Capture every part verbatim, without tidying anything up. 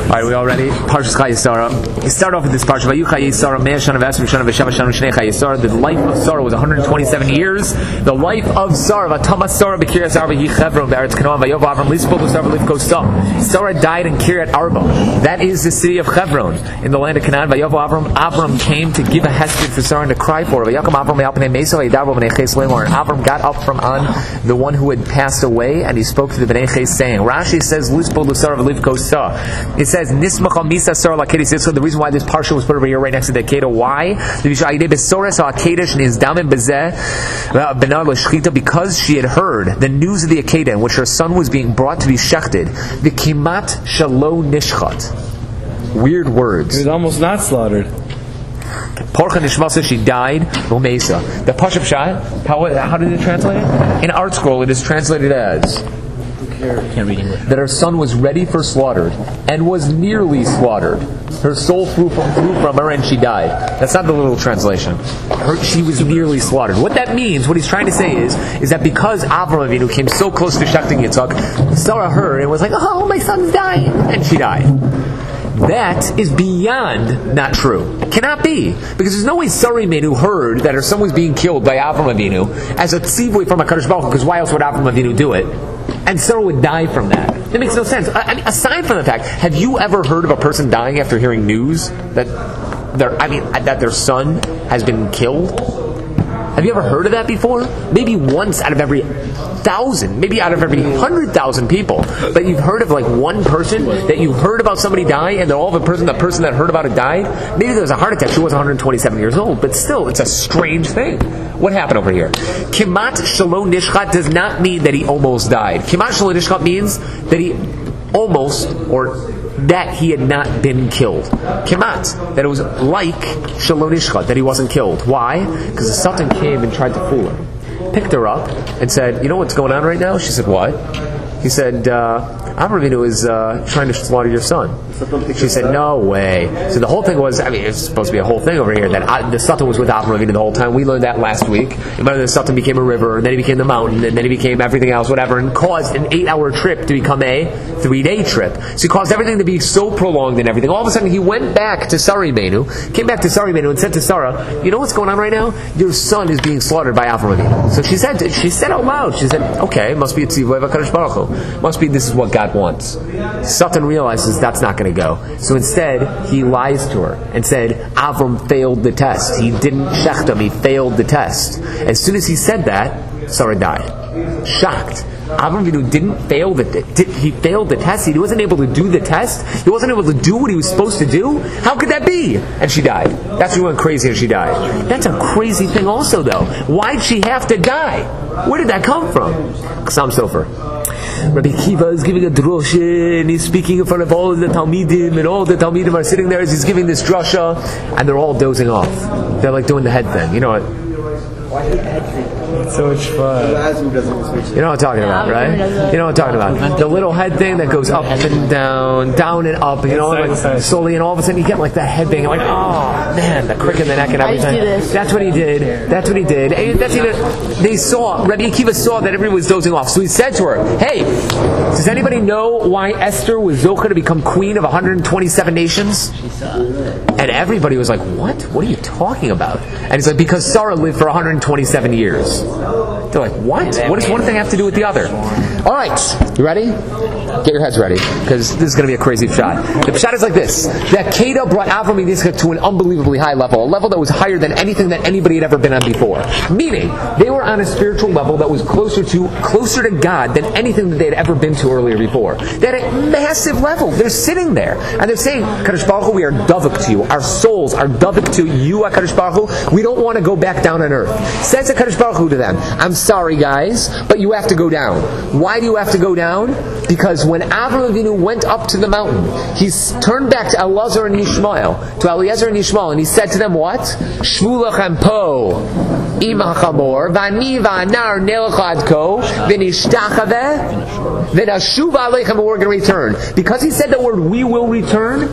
Alright, we all ready? Parshas Chayei Sarah. You start off with this parsha. Vayu Chayei Sarah, Mea Shana V'Asar V'Shana V'Shava Shana V'Shnei Chayei Sarah. The life of Sarah was one hundred twenty-seven years. The life of Sarah, Vatama Sarah B'Kiryat Arba Yi Chevron B'Eretz Canaan Vayov Avram Lispol Sarah V'Livko Sa. Sarah died in Kiryat Arba. That is the city of Chevron in the land of Canaan. Vayov Avram. Avram came to give a hesed for Sarah and to cry for her. Vayakam Avram Yalpnei Mesa Vaydav B'Nei Ches Lemor. And Avram got up from on the one who had passed away and he spoke to the B'nei Ches saying, Rashi says Lispol Sarah V'Livko Sa. It says Nismach Misa Sarah Lakedi. So the reason why this parsha was put over here right next to the Akedah, why? Because she had heard the news of the Akedah in which her son was being brought to be shechted. The Kimat Shalo Nishchat. Weird words. He was almost not slaughtered. Porcha Nishmasa, she died. Umesa. The Pashup Shah, how, how did it translate it? In Art Scroll, it is translated as Can't read English. that her son was ready for slaughter and was nearly slaughtered. Her soul flew from, flew from her and she died. That's not the literal translation. Her, she was nearly slaughtered. What that means, what he's trying to say is, is that because Avram Avinu came so close to shechting Yitzchak, Sarah heard and was like, oh, my son's dying, and she died. That is beyond not true. It cannot be. Because there's no way Sarah Imenu heard that her son was being killed by Avram Avinu as a tzivui from HaKadosh Baruch Hu, because why else would Avram Avinu do it? And Sarah would die from that. It makes no sense. I mean, aside from the fact, have you ever heard of a person dying after hearing news that their, I mean, that their son has been killed? Have you ever heard of that before? Maybe once out of every thousand, maybe out of every hundred thousand people. But you've heard of like one person that you heard about somebody die, and then all of a person, the person that heard about it died. Maybe there was a heart attack. She was one hundred twenty-seven years old, but still, it's a strange thing. What happened over here? Kimat Shalo Nishchat does not mean that he almost died. Kimat Shalo Nishchat means that he almost, or that he had not been killed. Kimat, that it was like Shalo Nishchat, that he wasn't killed. Why? Because the Satan came and tried to fool her. Picked her up and said, you know what's going on right now? She said, what? He said, uh, Avram Avinu is uh, trying to slaughter your son. She said, no way. So the whole thing was, I mean, it's supposed to be a whole thing over here, that uh, the Satan was with Avram Avinu the whole time. We learned that last week. And then the Satan became a river, and then he became the mountain, and then he became everything else, whatever, and caused an eight-hour trip to become a three-day trip. So he caused everything to be so prolonged and everything. All of a sudden, he went back to Sarah Imenu, came back to Sarah Imenu and said to Sarah, you know what's going on right now? Your son is being slaughtered by Avram Avinu. So she said, she said out loud, she said, okay, must be a tzivui of HaKadosh Baruch Hu. Must be this is what God wants. Satan realizes that's not going to go. So instead, he lies to her and said, Avram failed the test. He didn't shecht him, he failed the test. As soon as he said that, Sarah died. Shocked. Avram Avinu didn't fail the did, he failed the test. He wasn't able to do the test. He wasn't able to do what he was supposed to do. How could that be? And she died. That's when he went crazy and she died. That's a crazy thing also though. Why'd she have to die? Where did that come from? Chassam Sofer. Rabbi Kiva is giving a drosha and he's speaking in front of all of the Talmidim, and all the Talmidim are sitting there as he's giving this drosha, and they're all dozing off. They're like doing the head thing. You know what? It's so much fun. You know what I'm talking about, right? You know what I'm talking about. The little head thing that goes up and down, down and up, you know, like slowly, and all of a sudden you get like that head thing. Like, oh man, the crick in the neck and everything. That's what he did. That's what he did. And that's even, they saw, Rabbi Akiva saw that everyone was dozing off. So he said to her, hey, does anybody know why Esther was Zocha to become queen of one hundred twenty-seven nations? And everybody was like, what? What are you talking about? And he's like, because Sarah lived for one hundred twenty-seven years. They're like, what? What does one thing have to do with the other? Alright, you ready? Get your heads ready, because this is going to be a crazy shot. The shot is like this. The Akedah brought Avram and Yitzchak to an unbelievably high level, a level that was higher than anything that anybody had ever been on before. Meaning, they were on a spiritual level that was closer to closer to God than anything that they had ever been to earlier before. They had a massive level. They're sitting there, and they're saying, Kadosh Baruch Hu, we are davuk to you. Our souls are davuk to you, Kadosh Baruch Hu. We don't want to go back down on earth. Says Kadosh Baruch Hu to them, I'm sorry guys, but you have to go down. Why do you have to go down? Because when Avram Avinu went up to the mountain, he turned back to Elazar and Yishmael, to Eliezer and Yishmael, and he said to them what? Shvu lachem po im hachamor v'ani v'anar nelcha ad ko v'nishtachave v'nashuv aleichem, we're going to return. Because he said the word we will return,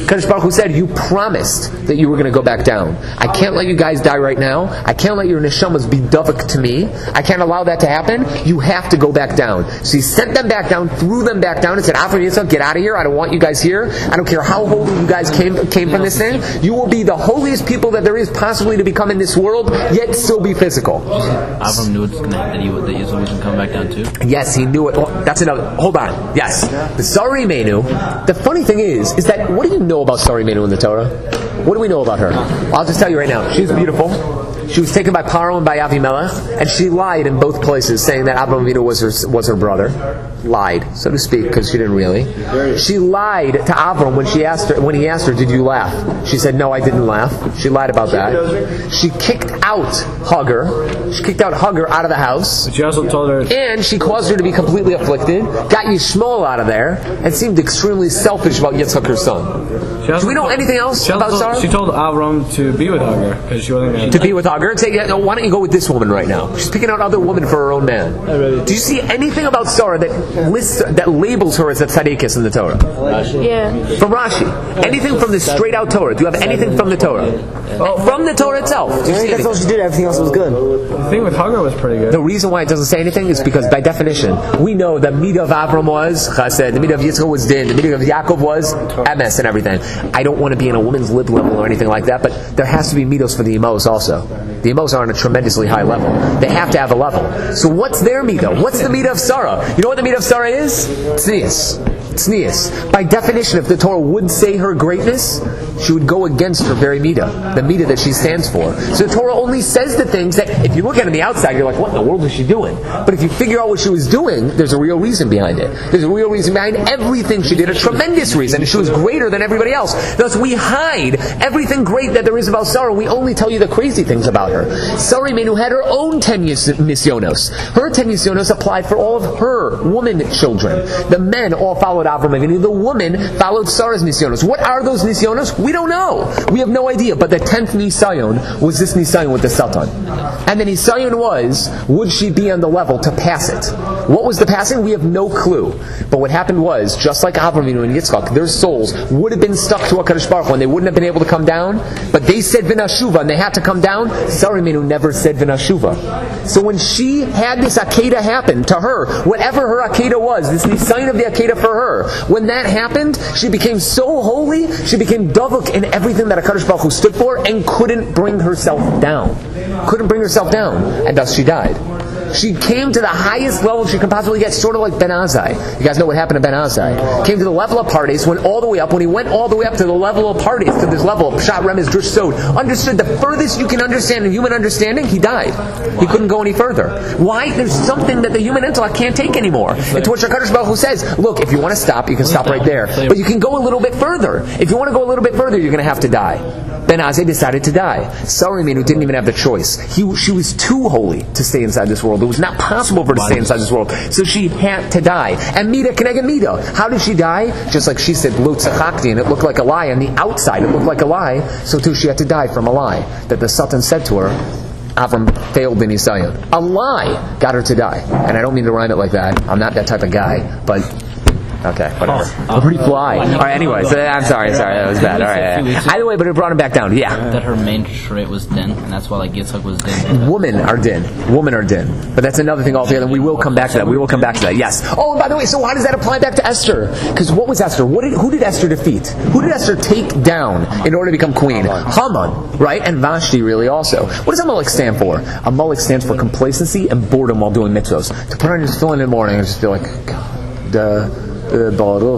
Kadosh Baruch Hu said, you promised that you were going to go back down. I can't let you guys die right now. I can't let your neshamas be davak to me. I can't allow that to happen. You have to go back down. So he sent them back down, threw them back down, and said, Avram Yitzchak, get out of here. I don't want you guys here. I don't care how holy you guys came came from this thing. You will be the holiest people that there is possibly to become in this world, yet still be physical. Avram knew it's gonna, that he that Yitzchak was going to come back down too? Yes, he knew it. Oh, that's another. Hold on. Yes. The Sari Menu. The funny thing is, is that what do you know about Sari Menu in the Torah? What do we know about her? I'll just tell you right now. She's beautiful. She was taken by Paro and by Avimelech, and she lied in both places, saying that Avraham Avinu was her was her brother. Lied, so to speak, because she didn't really. She lied to Avram when she asked her when he asked her, "Did you laugh?" She said, "No, I didn't laugh." She lied about that. She kicked out Hagar. She kicked out Hagar out of the house. She also told her, and she caused her to be completely afflicted. Got Yishmael out of there, and seemed extremely selfish about Yitzchak, her son. Do we know anything else about told, Sarah? She told Avram to be with Hagar because she wasn't going to be with Hagar and say, yeah, no, why don't you go with this woman right now? She's picking out other women for her own man. Do you see anything about Sarah that lists that labels her as a tzaddikus in the Torah? Yeah. From Rashi. Anything from the straight out Torah? Do you have anything from the Torah? Oh, from the Torah itself. Do you see That's all she did. Everything else was good. The thing with Hagar was pretty good. The reason why it doesn't say anything is because by definition we know the midah of Avram was chesed, the midah of Yitzchak was din, the midah of Yaakov was emes and everything. I don't want to be in a woman's lib level or anything like that, but there has to be midos for the emos also. The emos are on a tremendously high level. They have to have a level. So what's their midah? What's the midah of Sarah? You know what the midah of Sarah is? Tznius. Tznius. By definition, if the Torah would say her greatness, she would go against her very midah, the midah that she stands for. So the Torah only says the things that, if you look at it on the outside, you're like, what in the world is she doing? But if you figure out what she was doing, there's a real reason behind it. There's a real reason behind everything she did, a tremendous reason, and she was greater than everybody else. Thus, we hide everything great that there is about Sarah. We only tell you the crazy things about her. Sarah Menu had her own ten nisyonos. Her ten nisyonos applied for all of her woman children. The men all followed Avram Avinu. The woman followed Sarah's nisyonos. What are those nisyonos? We don't know. We have no idea. But the tenth nisayon was this nisayon with the Satan. And the nisayon was, would she be on the level to pass it? What was the passing? We have no clue. But what happened was, just like Avram Avinu and Yitzchak, their souls would have been stuck to HaKadosh Baruch Hu and they wouldn't have been able to come down. But they said V'nashuva and they had to come down. Sarah Avinu never said V'nashuva. So when she had this Akedah happen to her, whatever her Akedah was, this nisayon of the Akedah for her, when that happened, she became so holy, she became davuk in everything that HaKadosh Baruch Hu stood for and couldn't bring herself down. Couldn't bring herself down. And thus she died. She came to the highest level she could possibly get, sort of like Ben Azai. You guys know what happened to Ben Azai. Came to the level of Pardes, went all the way up. When he went all the way up to the level of Pardes, to this level of Pshat, Remez, Drush, Sod, understood the furthest you can understand in human understanding, he died. He couldn't go any further. Why? There's something that the human intellect can't take anymore. It's what HaKadosh Baruch Hu says, look, if you want to stop, you can stop right there. But you can go a little bit further. If you want to go a little bit further, you're going to have to die. Ben Azai decided to die. Sarah Minu didn't even have the choice. He, she was too holy to stay inside this world. It was not possible for her to stay inside this world. So she had to die. And Mida Keneged Mida. How did she die? Just like she said, Lo tzachakti, and it looked like a lie. On the outside, it looked like a lie. So too, she had to die from a lie that the Satan said to her. Avram failed in Nisayon. A lie got her to die. And I don't mean to rhyme it like that. I'm not that type of guy. But... okay, whatever. Oh, pretty fly. All right, anyway, so I'm sorry, sorry, that was bad. All right, yeah. Either way, but it brought him back down. Yeah. That her main trait was din, and that's why like Yitzchak was din. Women are din. Women are din. But that's another thing altogether, and we will come back to that. We will come back to that, yes. Oh, and by the way, so how does that apply back to Esther? Because what was Esther? What did, who did Esther defeat? Who did Esther take down in order to become queen? Haman, right? And Vashti, really, also. What does Amalek stand for? Amalek stands for complacency and boredom while doing mitzvos. To put on your tefillin in the morning and just feel like, God, duh. Uh,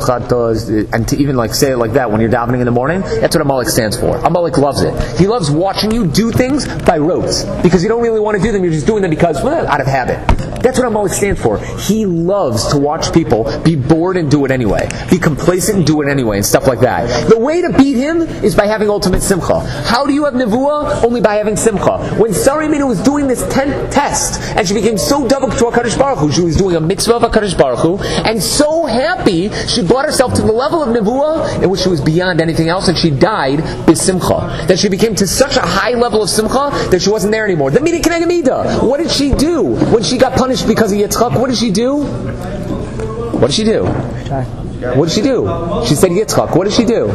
and to even like say it like that when you're davening in the morning, that's what Amalek stands for. Amalek loves it. He loves watching you do things by rote because you don't really want to do them. You're just doing them because well, out of habit. That's what Amalek stands for. He loves to watch people be bored and do it anyway, be complacent and do it anyway, and stuff like that. The way to beat him is by having ultimate simcha. How do you have nevuah? Only by having simcha. When Sarah Minu was doing this tenth test and she became so double to HaKadosh Baruch Hu, she was doing a mitzvah of HaKadosh Baruch Hu and so happy she brought herself to the level of nevuah in which she was beyond anything else, and she died b'simcha. That she became to such a high level of simcha that she wasn't there anymore. The mida keneged mida. What did she do when she got punished because of Yitzchak? What did she do? What did she do? What did she do? She said Yitzchak. What did she do?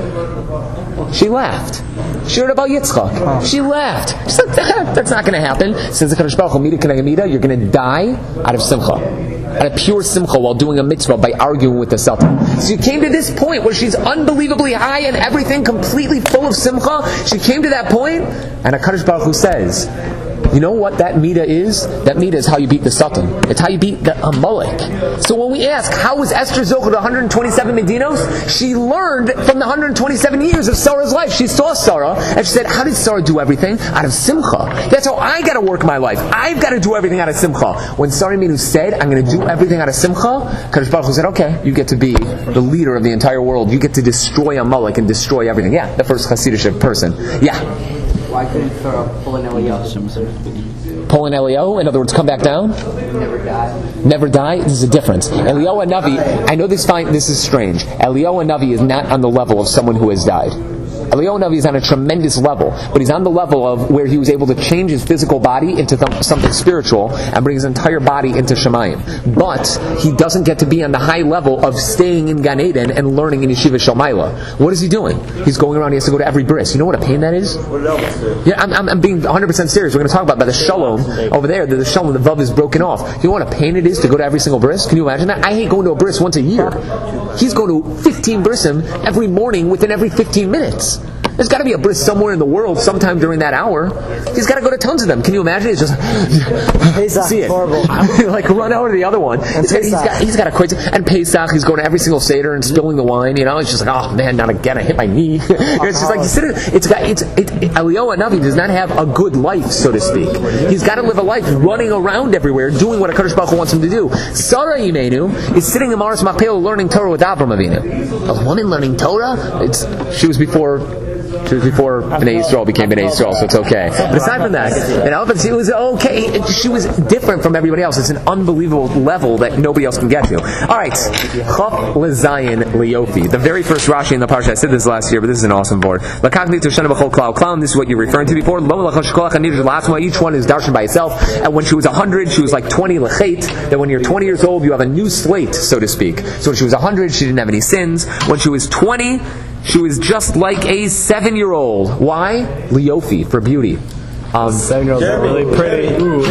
She laughed. She heard about Yitzchak. She laughed. She said, that's not going to happen. Says the Kadosh Baruch Hu, Mida K'neged Mida, you're going to die out of simcha. Out of pure simcha while doing a mitzvah by arguing with the Satan. So she came to this point where she's unbelievably high and everything completely full of simcha. She came to that point, and HaKadosh Baruch Hu says, you know what that Mida is? That Mida is how you beat the Satan. It's how you beat the Amalek. So when we ask, how was Esther Zocher to one hundred twenty-seven Medinos? She learned from the one hundred twenty-seven years of Sarah's life. She saw Sarah, and she said, how did Sarah do everything? Out of Simcha. That's how I got to work my life. I've got to do everything out of Simcha. When Sarah Minu said, I'm going to do everything out of Simcha, Kadosh Baruch Hu said, okay, you get to be the leader of the entire world. You get to destroy Amalek and destroy everything. Yeah, the first Hasidic person. Yeah. Why couldn't Sarah pull an Eliyahu? Pull an Eliyahu? In other words, come back down? Never die. Never die? This is a difference. Eliyahu Navi, I know this fine, this is strange. Eliyahu Navi is not on the level of someone who has died. Eliyahu Navi is on a tremendous level, but he's on the level of where he was able to change his physical body into th- something spiritual and bring his entire body into Shemayim. But he doesn't get to be on the high level of staying in Gan Eden and learning in Yeshiva Shalmaila. What is he doing? He's going around, he has to go to every bris. You know what a pain that is? Yeah, I'm, I'm, I'm being one hundred percent serious. We're going to talk about by the Shalom over there, the, the Shalom, the Vav is broken off. You know what a pain it is to go to every single bris? Can you imagine that? I hate going to a bris once a year. He's going to fifteen brisim every morning within every fifteen minutes. There's got to be a bris somewhere in the world sometime during that hour. He's got to go to tons of them. Can you imagine? It's just Pesach, see it. horrible. Like run over to the other one. He's got, he's, got, he's got a crazy and Pesach. He's going to every single seder and spilling the wine. You know, it's just like, oh man, not again. I hit my knee. It's just like you sit. It's got. It's it, Eliyahu Navi does not have a good life, so to speak. He's got to live a life running around everywhere, doing what a Kadosh Baruch Hu wants him to do. Sarah Imenu is sitting in Maras Machpelah learning Torah with Avram Avinu. A woman learning Torah. It's she was before. She was before Bnei Yisrael became Bnei Yisrael, so it's okay. But aside from that, you know, but she was okay. She was different from everybody else. It's an unbelievable level that nobody else can get to. All right, Chaf Lezayin Leofi. The very first Rashi in the parsha. I said this last year, but this is an awesome board. Lakakni Toshana B'chol Klal Klam. This is what you're referring to before. The last one, each one is darshan by itself. And when she was a hundred, she was like twenty lechet. That when you're twenty years old, you have a new slate, so to speak. So when she was a hundred, she didn't have any sins. When she was twenty. She was just like a seven-year-old. Why? Leofi, for beauty. Um, Seven-year-olds are really pretty. Ooh.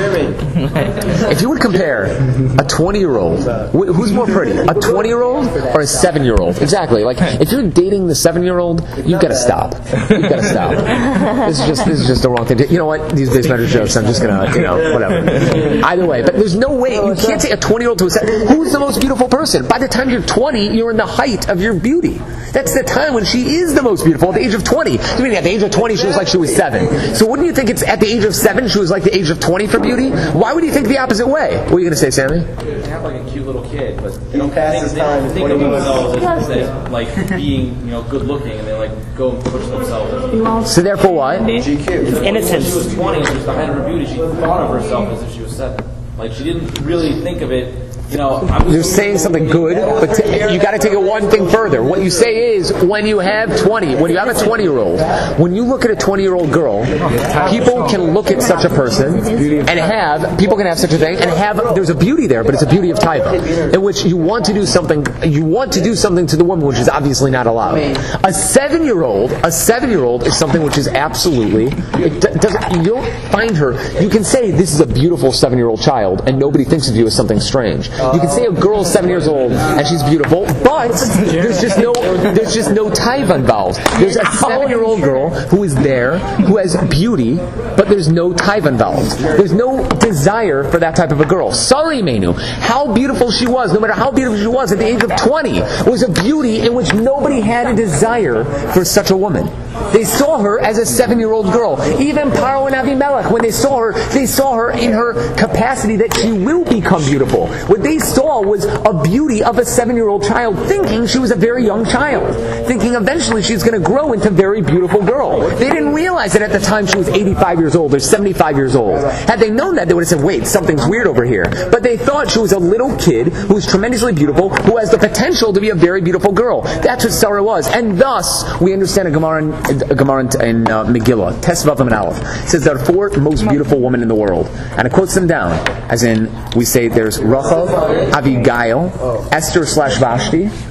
If you would compare a twenty-year-old, wh- who's more pretty, a twenty-year-old or a seven-year-old? Exactly. Like if you're dating the seven-year-old, you've got to stop. You've got to stop. This is just this is just the wrong thing. To, you know what? These base measure jokes. I'm just gonna, you know, whatever. Either way, but there's no way you can't say a twenty-year-old to a seven. Who's the most beautiful person? By the time you're twenty, you're in the height of your beauty. That's the time when she is the most beautiful. At the age of twenty. I mean, at the age of twenty, she was like she was seven. So wouldn't you think it's at the age of seven, she was like the age of twenty for beauty? Why would you think the opposite way? What are you going to say, Sammy? They have like a cute little kid, but they don't think, they don't think of themselves as, as like being, you know, good looking, and they like go and push themselves. So therefore what? G Q. It's innocence. When she was twenty and she was the height of her beauty, she thought of herself as if she was seven. Like she didn't really think of it. You know, I'm You're saying something good, but t- you got to take it one thing further. What you say is, when you have twenty, when you have a twenty-year-old, when you look at a twenty-year-old girl, people can look at such a person and have, people can have such a thing and have, there's a beauty there, but it's a beauty of taiva, in which you want to do something, you want to do something to the woman which is obviously not allowed. A seven-year-old, a seven-year-old is something which is absolutely, it d- doesn't, you don't find her, you can say this is a beautiful seven-year-old child and nobody thinks of you as something strange. You can say a girl's seven years old and she's beautiful, but there's just no there's just no taiva involved. There's a seven-year-old girl who is there, who has beauty, but there's no taiva involved. There's no desire for that type of a girl. Sorry, Menu. How beautiful she was, no matter how beautiful she was at the age of twenty, was a beauty in which nobody had a desire for such a woman. They saw her as a seven-year-old girl. Even Paro and Avimelech, when they saw her, they saw her in her capacity that she will become beautiful. What they saw was a beauty of a seven-year-old child, thinking she was a very young child, thinking eventually she's going to grow into a very beautiful girl. They didn't realize that at the time she was eighty-five years old or seventy-five years old. Had they known that, they would have said, wait, something's weird over here. But they thought she was a little kid who was tremendously beautiful, who has the potential to be a very beautiful girl. That's what Sarah was. And thus, we understand a Gemara in, a Gemara in uh, Megillah, Tesvav and Aleph. It says there are four most beautiful women in the world. And it quotes them down, as in, we say there's Rachel, Abigail, Esther slash Vashti,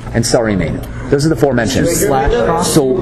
and Sari Menu. Those are the four mentions. So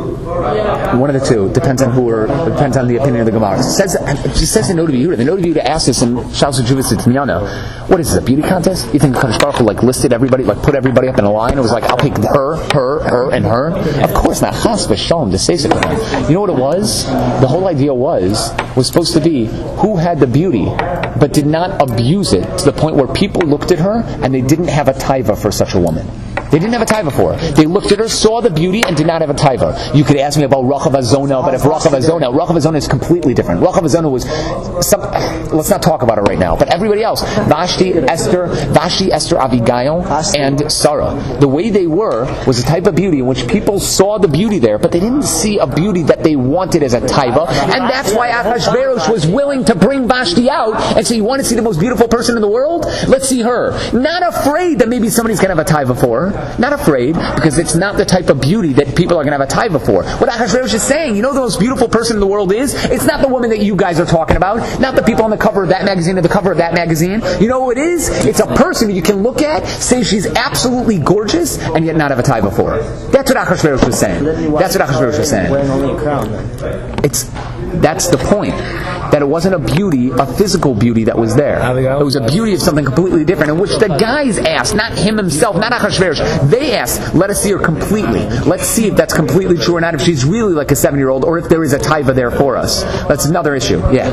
one of the two depends on who or depends on the opinion of the Gemara. It says it just says in Noda B'Yehuda. The Noda B'Yehuda asked us in Shalos Juvas Tnyana, what is this, a beauty contest? You think Kadosh Baruch Hu like listed everybody, like put everybody up in a line? It was like, I'll pick her, her, her, and her. Of course not. Chas v'shalom to say such a thing. You know what it was? The whole idea was was supposed to be who had the beauty, but did not abuse it to the point where people looked at her and they didn't have a taiva for such a woman. They didn't have a taiva for her. They looked at her, saw the beauty, and did not have a taiva. You could ask me about Rachav Azona, but if Rachav Azona, Rachav Azona is completely different. Rachav Azona was some, let's not talk about it right now, but everybody else, Vashti, Esther, Vashti, Esther, Abigail, and Sarah. The way they were was a type of beauty in which people saw the beauty there, but they didn't see a beauty that they wanted as a taiva, and that's why Achashverosh was willing to bring Vashti out and say, you want to see the most beautiful person in the world? Let's see her. Not afraid that maybe somebody's going to have a taiva for her. Not afraid, because it's not the type of beauty that people are going to have a taiva for. What Achashverosh is saying, you know the most beautiful person in the world is? It's not the woman that you guys are talking about, not the people on the cover of that magazine or the cover of that magazine. You know who it is? It's a person you can look at, say she's absolutely gorgeous, and yet not have a taiva for her. That's what Achashverosh was saying. That's what Achashverosh was saying. Wearing only a crown, then. It's that's the point. That it wasn't a beauty, a physical beauty that was there. It was a beauty of something completely different, in which the guys asked, not him himself, not Achashverosh. They asked, let us see her completely. Let's see if that's completely true or not, if she's really like a seven-year-old, or if there is a taiva there for us. That's another issue. Yeah.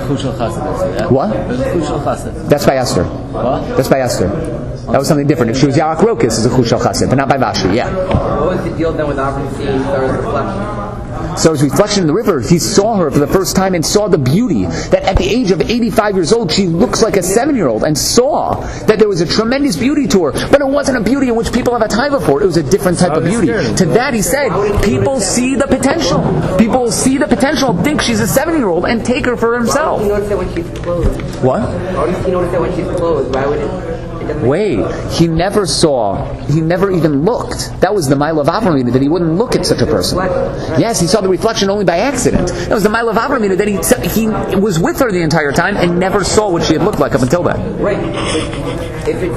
What? That's by Esther. What? That's by Esther. That was something different. If she was Yarach Rokas, it's a Chushal Chassid, but not by Vashti. Yeah. What was the deal then with Avram seeing Sarah's reflection? So his reflection in the river, he saw her for the first time and saw the beauty. That at the age of eighty-five years old, she looks like a seven-year-old, and saw that there was a tremendous beauty to her. But it wasn't a beauty in which people have a taiva for. It was a different type of beauty. To that he said, people see the potential. People see the potential, think she's a seven-year-old, and take her for himself. How does he notice that when she's clothed? What? How does he notice that when she's clothed? Why would it... Wait, he never saw, he never even looked. That was the Mile of Avram, that he wouldn't look at such a person. Yes, he saw the reflection only by accident. That was the Mile of Avram, that he he was with her the entire time and never saw what she had looked like up until then. Right. But if, it,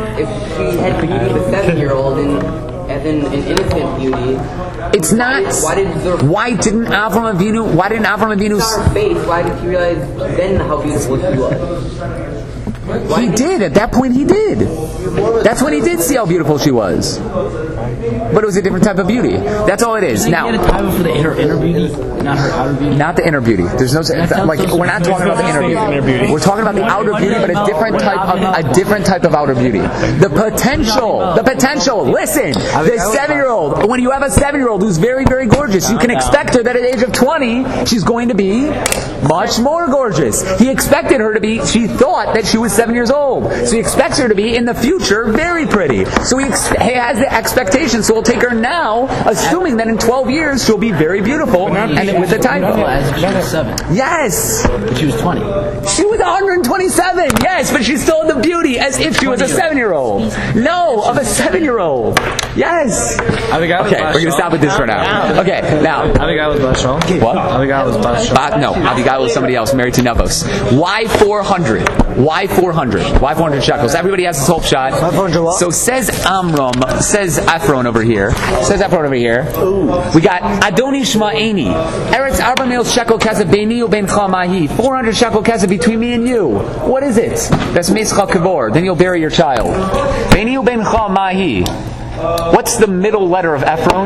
if she had beauty of a seven-year-old and, and then an innocent beauty... It's not... Why, did, why, did why didn't Avram Avinu... Why didn't Avram Avinu... Her face, why did he realize then how beautiful she was? Why He did. At that point, he did. That's when he did see how beautiful she was. But it was a different type of beauty. That's all it is. Now, Can you get a taiva for the inner, inner beauty, not her outer beauty? not the inner beauty. There's no like we're not talking about the inner beauty. We're talking about the outer beauty, but a different type of a different type of outer beauty. The potential, the potential. Listen, the seven-year-old. When you have a seven-year-old who's very, very gorgeous, you can expect her that at the age of twenty, she's going to be much more gorgeous. He expected her to be. She thought that she was seven years old, so he expects her to be in the future very pretty. So he, ex- he has the expectation. So we'll take her now, assuming that in twelve years she'll be very beautiful, and then with the time. As if she was seven. Yes. But she was twenty. She was one hundred twenty-seven. Yes, but she still had the beauty as if she was a seven-year-old. No, of a seven-year-old. Yes. Okay, we're going to stop with this for now. Okay, now. Abigail was Bashal. What? Abigail was Bashal. Ba- no, Abigail was somebody else married to Nevos. Why four hundred? Why four hundred? Why four hundred shekels? Everybody has this whole shot. So says Amram, says Ephron over here. Says Ephron over here. We got Adoni Shma'eni. Eretz Arba Mil Shekel Kesef Beini Ubein Chamahi. four hundred shekel kesef between me and you. What is it? That's Meischa Kavor. Then you'll bury your child. Beini Ubein Chamahi. What's the middle letter of Ephron?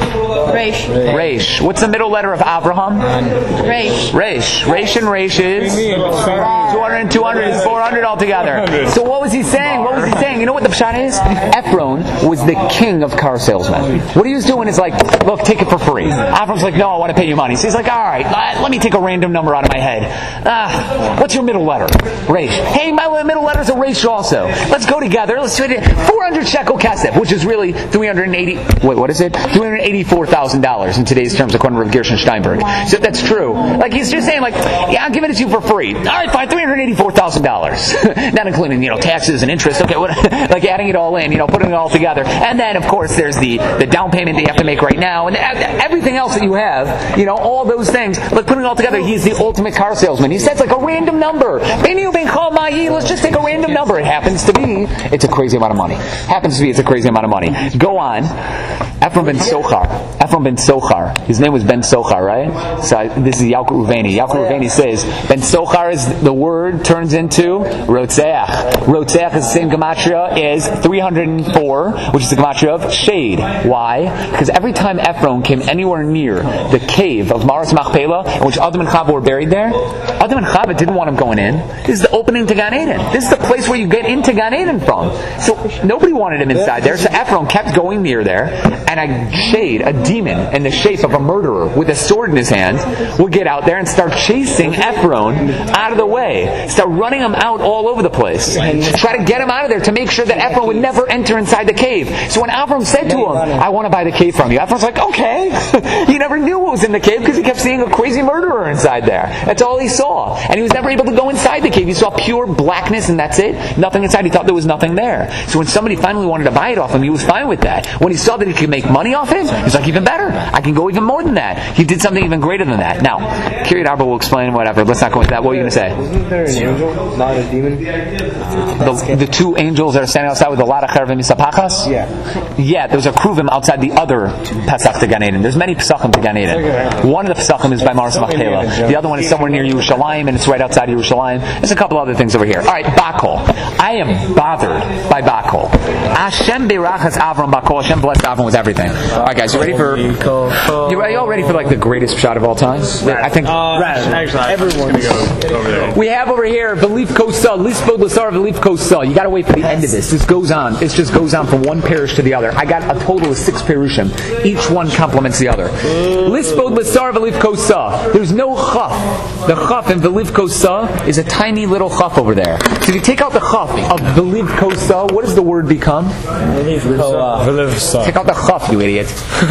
Reish. Reish. What's the middle letter of Abraham? Reish. Reish. Reish and Reish is two hundred and two hundred and four hundred altogether. So what was he saying? What was he saying? You know what the pshat is? Ephron was the king of car salesmen. What he was doing is like, look, take it for free. Ephron's like, no, I want to pay you money. So he's like, all right, let me take a random number out of my head. Ah, what's your middle letter? Reish. Hey, my middle letter's a Reish also. Let's go together. Let's do it. four hundred shekel kesef, which is really three hundred eighty. Wait, what is it? three hundred eighty-four eighty-four thousand dollars in today's terms, according to Rav Gershon Steinberg. So that's true. Like he's just saying, like, yeah, I'm giving it to you for free. All right, fine, three hundred eighty-four thousand dollars, not including you know taxes and interest. Okay, what, like adding it all in, you know, putting it all together, and then of course there's the the down payment that you have to make right now, and everything else that you have, you know, all those things. Like putting it all together, he's the ultimate car salesman. He says like a random number. Let's just take a random number. It happens to be, it's a crazy amount of money. Happens to be, it's a crazy amount of money. Go on. Ephraim ben Sochar. Ephraim ben Sochar. His name was Ben Sochar, right? So this is Yaakov Ruveni. Yaakov Ruveni says Ben Sochar is the word turns into Rotzeach. Rotzeach is the same gematria as three hundred four, which is the gematria of shade. Why? Because every time Ephraim came anywhere near the cave of Maras Machpelah, in which Adam and Chava were buried there, Adam and Chava didn't want him going in. This is the opening to Gan Eden. This is the place where you get into Gan Eden from. So nobody wanted him inside there. So Ephraim kept going near there, and a shade, a demon in the shape of a murderer with a sword in his hand, would get out there and start chasing Ephraim out of the way. Start running him out all over the place. Try to get him out of there to make sure that Ephraim would never enter inside the cave. So when Ephraim said to him, I want to buy the cave from you, Ephraim's like, okay. He never knew what was in the cave because he kept seeing a crazy murderer inside there. That's all he saw. And he was never able to go inside the cave. He saw pure blackness and that's it. Nothing inside. He thought there was nothing there. So when somebody finally wanted to buy it off him, he was fine with that. When he saw that he could make money off it, he's like, even better. I can go even more than that. He did something even greater than that. Now, Kiryat Arba will explain whatever. Let's not go into that. What were you going to say? Isn't there an angel, not a demon? The, the two angels that are standing outside with the Lara Chervim Misapachas? Yeah. Yeah, there's a Kruvim outside the other Pesach to Gan Eden. There's many Pesachim to Gan Eden. One of the Pesachim is by Maras Machpelah. The other one is somewhere near Yerushalayim, and it's right outside Yerushalayim. There's a couple other things over here. All right, Bakol. I am bothered by Bakol. Hashem berachas Avram Bakol. Hashem blessed Avram with everything. All right, guys, you ready for? You ready? Y'all ready for like the greatest shot of all time? I think. Uh, actually, everyone's go over there. We have over here Velif Kosa, Lisbod Lasar Velif Kosa. You got to wait for the end of this. This goes on. This just goes on from one parish to the other. I got a total of six perushim. Each one complements the other. Lisbod Lasar Velif Kosa. There's no chaf. The chaf in Velif Kosa is a tiny little chaf over there. So if you take out the chaf of Velif Kosa, what does the word become? Velif Kosa. Take out the chaf, you idiot.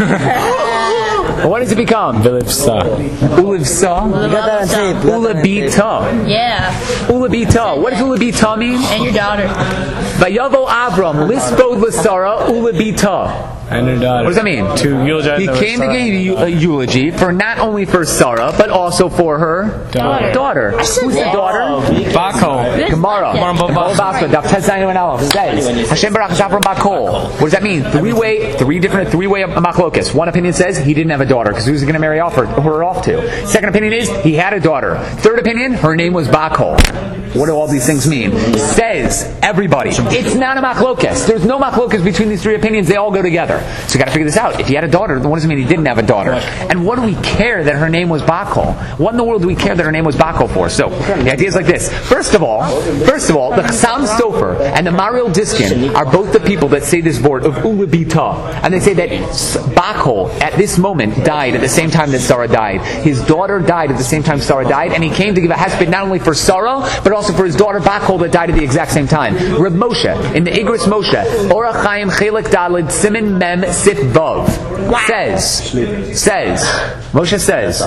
What does it become? Vilivsa. Ulivsa? You got that on tape. Ulabita. Yeah. Ulabita. What does Ulabita mean? And your daughter. Vayavo Avram, Lisbod Lasara, Ulabita. And her daughter. What does that mean? To eulogize He her came to son. give a eulogy for not only for Sarah, but also for her Daughter. daughter. Who's the daughter? Bakol. Gemara. Basra, Daf Tes Zayin and Aleph says Hashem Barach Avram Bakol. What does that mean? Three way, three different, three way machlokas. One opinion says he didn't have a daughter because who was he going to marry off her, her off to? Second opinion is he had a daughter. Third opinion, her name was Bakol. What do all these things mean? Says everybody. It's not a machlokas. There's no machlokas between these three opinions. They all go together. So you got to figure this out. If he had a daughter, then what does it mean he didn't have a daughter? And what do we care that her name was Bakol? What in the world do we care that her name was Bakol for? So the idea is like this. First of all, first of all, the Chassam Sofer and the Mariel Diskin are both the people that say this word of Ulabita, and they say that Bakol at this moment died at the same time that Sarah died. His daughter died at the same time Sarah died, and he came to give a hesped not only for Sarah but also for his daughter Bakol that died at the exact same time. Reb Moshe in the Igros Moshe Orach Chaim Chelek Daled Simin Mem Sif Vav says says Moshe says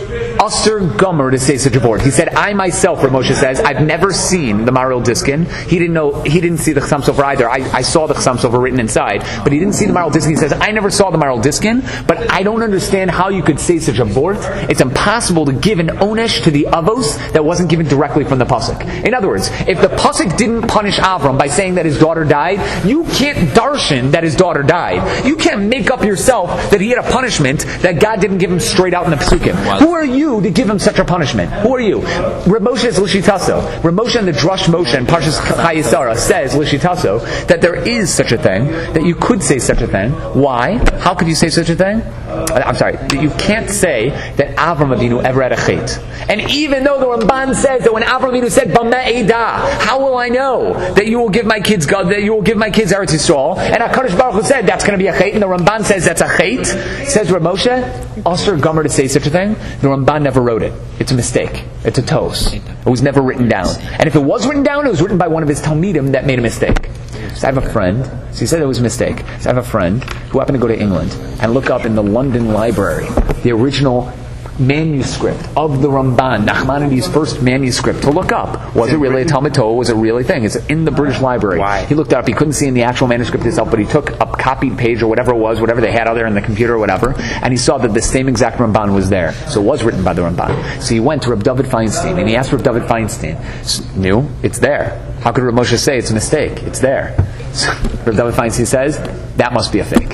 Aser Gomer to say such a word. He said, I myself, Reb Moshe says, I've never seen the Mariel Diskin. He didn't know. He didn't see the Chassam Sofer either. I, I saw the Chassam Sofer written inside, but he didn't see the Mariel Diskin. He says, I never saw the Mariel Diskin, but I don't understand how you could say such a word. It's impossible to give an onesh to the avos that wasn't given directly from the pasuk. In other words, if the pasuk didn't punish Avram by saying that his daughter died, you can't darshan that his daughter died. You can't make up yourself that he had a punishment that God didn't give him straight out in the pasukim. Who are you to give him such a punishment? Who are you? Reb Moshe is Lishitaso. Reb Moshe and the Drush Moshe and Parshas Chayesara says Lishitaso that there is such a thing, that you could say such a thing. Why? How could you say such a thing? I'm sorry, that you can't say that Avram Avinu ever had a chait. And even though the Ramban says that when Avram Avinu said Bama Eidah, how will I know that you will give my kids God, that you will give my kids Eretz Yisrael? And HaKadosh Baruch Hu said that's going to be a chait, and the Ramban says that's a chait. Says Reb Moshe, Aser Gomer to say such a thing. The Ramban never wrote it. It's a mistake. It's a tos. It was never written down. And if it was written down, it was written by one of his Talmidim that made a mistake. So I have a friend. So he said it was a mistake. So I have a friend who happened to go to England and look up in the London Library the original manuscript of the Ramban, Nachmanides' first manuscript, to look up. Was it really a Talmud Torah? Was it really a thing? It's in the British Library. Why? He looked it up. He couldn't see in the actual manuscript itself, but he took a copied page or whatever it was, whatever they had out there in the computer or whatever, and he saw that the same exact Ramban was there. So it was written by the Ramban. So he went to Reb David Feinstein, and he asked Reb David Feinstein, "New? It's there. How could Reb Moshe say it's a mistake? It's there." So Reb David Feinstein says, "That must be a fake."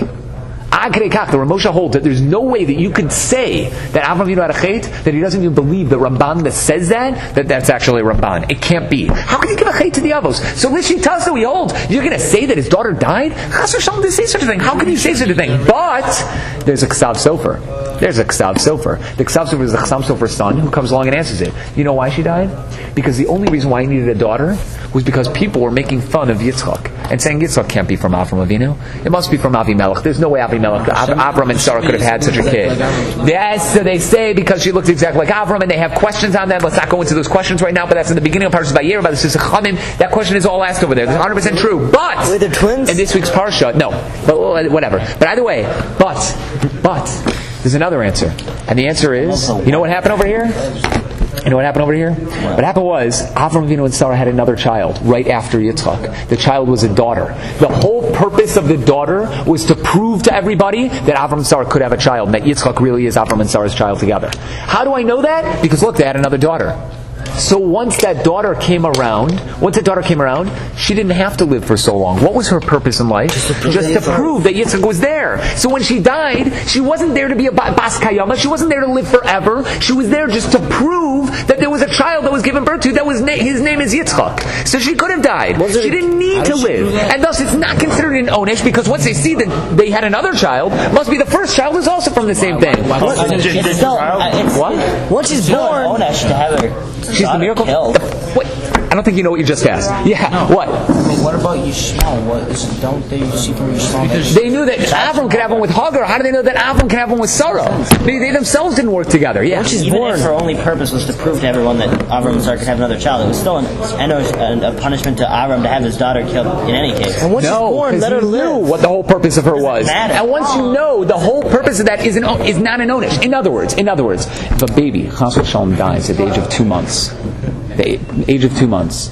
The Ramosha holds that there's no way that you could say that Avram Avinu had a chait, that he doesn't even believe the Ramban that says that, that that's actually a Ramban. It can't be. How can you give a chait to the Avos? So Lishi Tasso, he holds, you're going to say that his daughter died? Chas v'shalom to say such a thing. How can you say such a thing? But there's a Ksav Sofer. There's a Ksav Sofer. The Ksav Sofer is the Ksav Sofer's son who comes along and answers it. You know why she died? Because the only reason why he needed a daughter was because people were making fun of Yitzchak and saying Yitzchak can't be from Avram Avinu. It must be from Avimelech. There's no way Avimelech, Av- Avram and Sarah could have had such a kid. Yes, so they say because she looked exactly like Avram, and they have questions on that. Let's not go into those questions right now, but that's in the beginning of Parshas Vayera, about the Sisachim. That question is all asked over there. It's one hundred percent true. But Were they twins? in this week's Parsha, no. But whatever. But either way, but, but, there's another answer. And the answer is, you know what happened over here? You know what happened over here? What happened was, Avram Avinu and Sarah had another child right after Yitzchak. The child was a daughter. The whole purpose of the daughter was to prove to everybody that Avram and Sarah could have a child, and that Yitzchak really is Avram and Sarah's child together. How do I know that? Because look, they had another daughter. So once that daughter came around, once that daughter came around, she didn't have to live for so long. What was her purpose in life? Just to prove, Just to prove that Yitzchak was there. So when she died, she wasn't there to be a bas kayama. She wasn't there to live forever. She was there just to prove that there was a child that was given birth to. That was na- his name is Yitzchak. So she could have died. She didn't need to live, and thus it's not considered an onesh, because once they see that they had another child, must be the first child is also from the same thing. What? It's still, uh, it's, What? Once she's born, onesh to have her. She's the miracle. The, wait, I don't think you know what you just asked. Yeah, no. What? But what about Yishmael? What is, don't they see from Yishmael? They knew that Avram could have one with Hagar. How do they know that Avram can have one with Sarah? They, they themselves didn't work together. Yeah. Once she's Even born, if her only purpose was to prove to everyone that Avram and Sarah could have another child, it was still an, an, a punishment to Avram to have his daughter killed in any case. And once no, she's born, let her knew live. what the whole purpose of her was. Matter. And once you know, the whole purpose of that is, an, is not an onish. In other words, in other words, if a baby, Chas v'shalom, dies at the age of two months, the age of two months,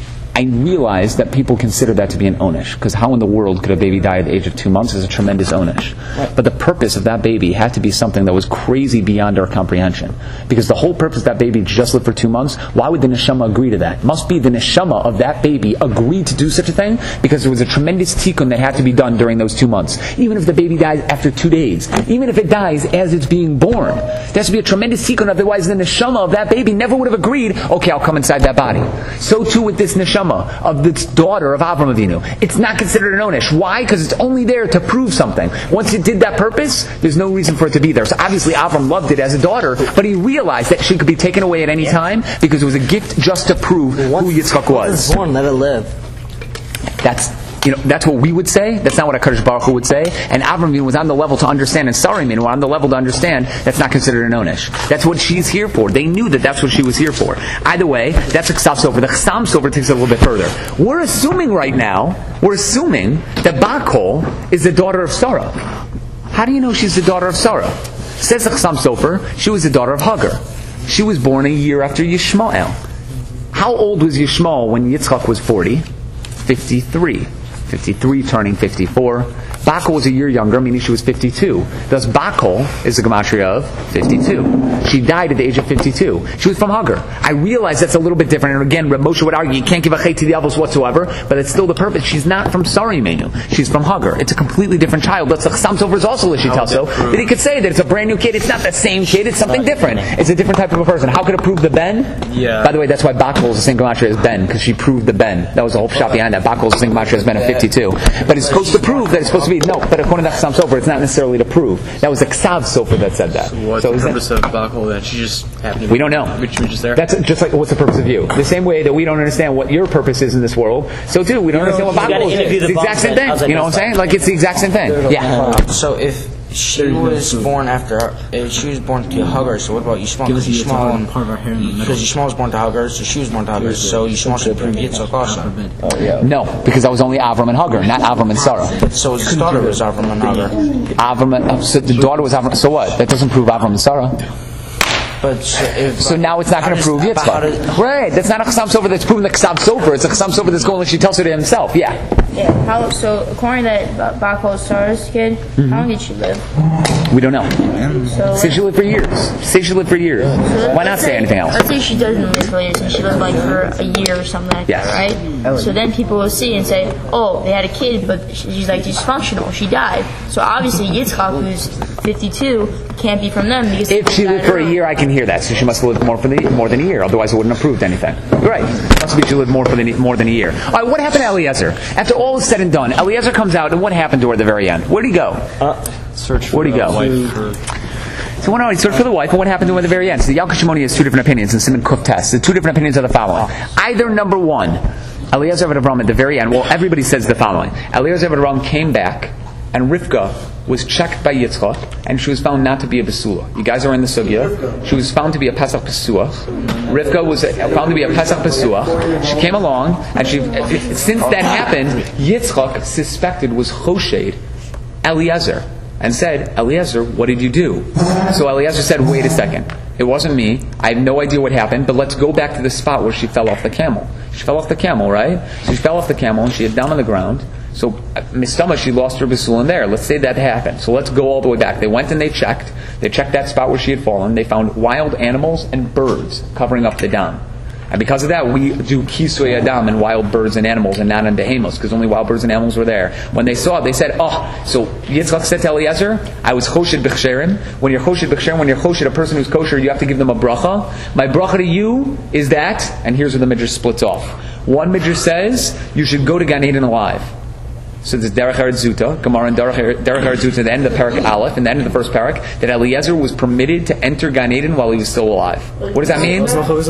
I realize that people consider that to be an onish, because how in the world could a baby die at the age of two months is a tremendous onish. Right. But the purpose of that baby had to be something that was crazy beyond our comprehension. Because the whole purpose of that baby just lived for two months, why would the neshama agree to that? It must be the neshama of that baby agreed to do such a thing, because there was a tremendous tikkun that had to be done during those two months. Even if the baby dies after two days, even if it dies as it's being born, there has to be a tremendous tikkun, otherwise the neshama of that baby never would have agreed, okay, I'll come inside that body. So too with this neshama of this daughter of Avram Avinu. It's not considered an onish. Why? Because it's only there to prove something. Once it did that purpose, there's no reason for it to be there. So obviously Avram loved it as a daughter, but he realized that she could be taken away at any time because it was a gift just to prove once, who Yitzchak was. Once born, let her live. That's You know, that's what we would say. That's not what HaKadosh Baruch Hu would say. And Avram Avinu was on the level to understand, and Sarah Avinu were on the level to understand that's not considered an onish. That's what she's here for. They knew that that's what she was here for. Either way, that's a Chsav Sofer. The Chsam Sofer takes it a little bit further. We're assuming right now, we're assuming that Bakol is the daughter of Sarah. How do you know she's the daughter of Sarah? Says the Chsam Sofer, she was the daughter of Hagar. She was born a year after Yishmael. How old was Yishmael when Yitzchak was forty? fifty-three. fifty-three turning fifty-four. Bakol was a year younger, meaning she was fifty-two. Thus Bakol is the gematria of fifty-two. She died at the age of fifty-two. She was from Hagar. I realize that's a little bit different, and again, Reb Moshe would argue you can't give a chet to the avos whatsoever, but it's still the purpose. She's not from Sari Menu. She's from Hagar. It's a completely different child. That's the Chsam Sofer is also Lishitaso. But he could say that it's a brand new kid. It's not the same kid. It's something different. It's a different type of a person. How could it prove the Ben? Yeah. By the way, that's why Bakol is the same gematria as Ben, because she proved the Ben. That was the whole shot behind that. Bakol is the same gematria as Ben of fifty-two. But it's supposed to prove that it's supposed to be, no, but according to Chsam Sofer, it's not necessarily to prove. That was the Ksav Sofer that said that. So what's so the purpose of Bakol that she just happened to be? We don't know. But she was just there? That's just like, what's the purpose of you? The same way that we don't understand what your purpose is in this world, so too, we don't understand what Bakol is. It's the exact same thing. You know what I'm saying? Like, it's the exact same thing. Yeah. So if She was born after. Uh, she was born to Hagar. So what about Yishmael? Give us Because the Yishmael, part of our hair in the middle. because Yishmael was born to Hagar, so she was born to Hagar. So Yishmael should prove Yitzchak also. No, because that was only Avram and Hagar, not Avram and Sarah. So his daughter was Avram and Hagar. Avram, uh, so the daughter was Avram. So what? That doesn't prove Avram and Sarah. But so, if, So now it's not going to prove but how does- Yitzchak. Right, that's not a Chassam Sofer that's proving the Chassam Sofer. It's a Chassam Sofer that's going like she tells her to himself. Yeah. Yeah. How? So according to that Bachol Sarah's kid, how long did she live? We don't know. So Say she lived for years. Say she lived for years. Why not let's say anything else? Let's say she doesn't live for years and she lived like for a year or something like Yes. that, right? So then people will see and say, oh, they had a kid, but she's like dysfunctional. She died. So obviously Yitzchak, who's fifty-two, can't be from them because If she died lived for a early. year, I can hear that. So she must have lived more for the more than a year. Otherwise, it wouldn't have proved anything. Right? Must be she lived more for the more than a year. All right. What happened to Eliezer? After all is said and done, Eliezer comes out, and what happened to her at the very end? Where'd he go? Search for Where'd he the go? wife for So when I searched for the wife, and what happened to her at the very end? So the Yalkut Shimoni has two different opinions in Simon Kuf Test. The two different opinions are the following. Either number one, Eliezer of Avram at the very end. Well, everybody says the following: Eliezer of Avram came back, and Rivka was checked by Yitzchak, and she was found not to be a Basula. You guys are in the Sugya. She was found to be a Pesach Pesua. Rivka was found to be a Pesach Pesua. She came along, and she, since that happened, Yitzchak suspected was Choshed Eliezer, and said, Eliezer, what did you do? So Eliezer said, wait a second. It wasn't me. I have no idea what happened, but let's go back to the spot where she fell off the camel. She fell off the camel, right? She fell off the camel, and she had down on the ground. So, Mistama, she lost her Basulan there. Let's say that happened. So let's go all the way back. They went and they checked. They checked that spot where she had fallen. They found wild animals and birds covering up the dam. And because of that, we do Kisui Adam and wild birds and animals and not on Behemos, because only wild birds and animals were there. When they saw it, they said, oh, so Yitzchak said to Eliezer, I was Choshed B'chsherim. When you're Choshed B'chsherim, when you're Choshed, a person who's kosher, you have to give them a bracha. My bracha to you is that, and here's where the Midrash splits off. One Midrash says, you should go to Gan Eden alive. So there's Derech Eretz Zuta, Gemara and Derech Eretz Zuta at the end of the parak Aleph, and the end of the first parak, that Eliezer was permitted to enter Gan Eden while he was still alive. What does that mean?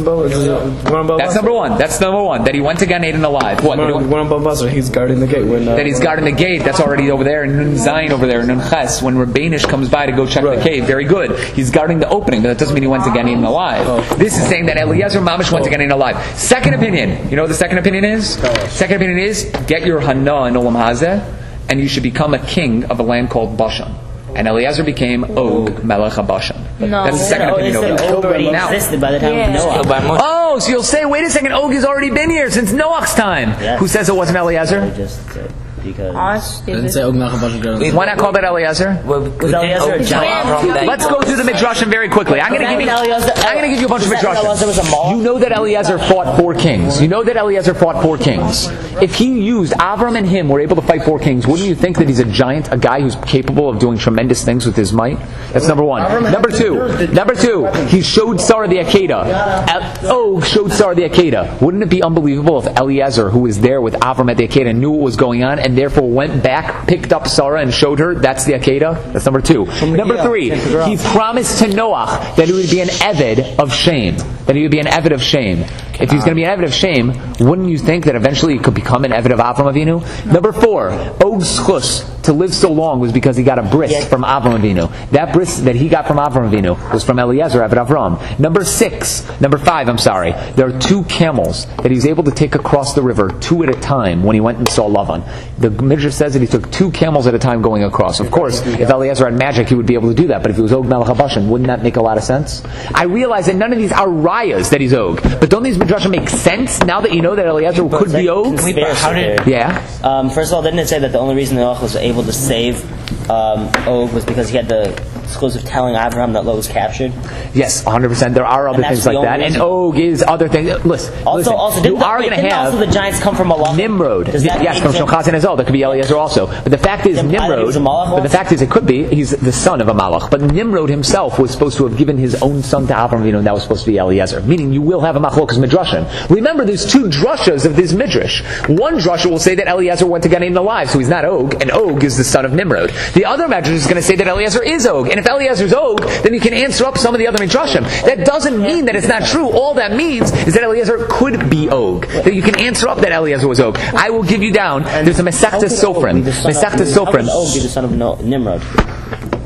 That's number one. That's number one. That he went to Gan Eden alive. What? He's guarding the gate. When, uh, that he's guarding the gate. That's already over there in Nun Zayin over there in Nun Ches. When Rabbanish comes by to go check right. the cave, very good. He's guarding the opening, but that doesn't mean he went to Gan Eden alive. Oh. This is saying that Eliezer Mamish went to Gan Eden alive. Second opinion. You know what the second opinion is? Second opinion is get your Hana in Olam Hazeh, and you should become a king of a land called Bashan. And Eliezer became Og Melech HaBashan. No. That's the second no, opinion over there. Og already now. existed by the time Yeah. of Noah. Oh, so you'll say, wait a second, Og has already been here since Noach's time. Yes. Who says it wasn't Eliezer? Just uh, because. Us, Didn't say Og Melech HaBashan. Why not call that Eliezer? Was Eliezer a giant? Let's go through the Midrashim very quickly. I'm going to give you. I'm going to give you a bunch of Midrashim. You know that Eliezer fought four kings. You know that Eliezer fought four kings. If he used Avram and him were able to fight four kings, wouldn't you think that he's a giant, a guy who's capable of doing tremendous things with his might? That's number one. Number two. Number two. He showed Sarah the Akedah. Oh, showed Sarah the Akedah. Wouldn't it be unbelievable if Eliezer, who was there with Avram at the Akedah, knew what was going on and therefore went back, picked up Sarah, and showed her that's the Akedah? That's number two. Number three. He promised to Noach that he would be an Eved of shame. That he would be an Eved of shame. If he's going to be an Eved of shame, wouldn't you think that eventually he could become an Eved of Avram Avinu? Number four. Og's chus to live so long was because he got a bris from Avram Avinu. That bris that he got from Avram Avinu was from Eliezer Eved Avram. Number six. Number five, I'm sorry. There are two camels that he's able to take across the river, two at a time, when he went and saw Lavan. The Midrash says that he took two camels at a time going across. Of course, if Eliezer had magic, he would be able to do that. But if he was Og Melech HaBashan, wouldn't that make a lot of sense? I realize that none of these are rayas that he's Og. But don't these Midrashim make sense now that you know that Eliezer could be Og? How did? Yeah. Um, first of all, didn't it say that the only reason Noach was able to save um, Og was because he had the exclusive telling Abraham that Lot was captured? Yes, one hundred percent. There are other things like that. Reason. And Og is other things. Listen, also, listen, also, you are going to have also the giants come from Malach? Nimrod. Yes, from Shemchaz and Azal. That could be Eliezer also. But the fact is, Nimrod. But the fact is, it could be he's the son of a Malach. But Nimrod himself was supposed to have given his own son to Avram Avinu, and that was supposed to be Eliezer. Meaning, you will have a Machlokas Midrashim. Remember, there's two drushas of this Midrash. One drusha will say that Eliezer went to Gan Eden alive, so he's not Og, and Og is the son of Nimrod. The other Midrash is going to say that Eliezer is Og, and if Eliezer is Og, then you can answer up some of the other Midrashim. That doesn't mean that it's not true. All that means is that Eliezer could be Og. That you can answer up that Eliezer was Og. I will give you down. There's a Masechta Sofrim. Masechta Sofrim. Og be the son of no, Nimrod.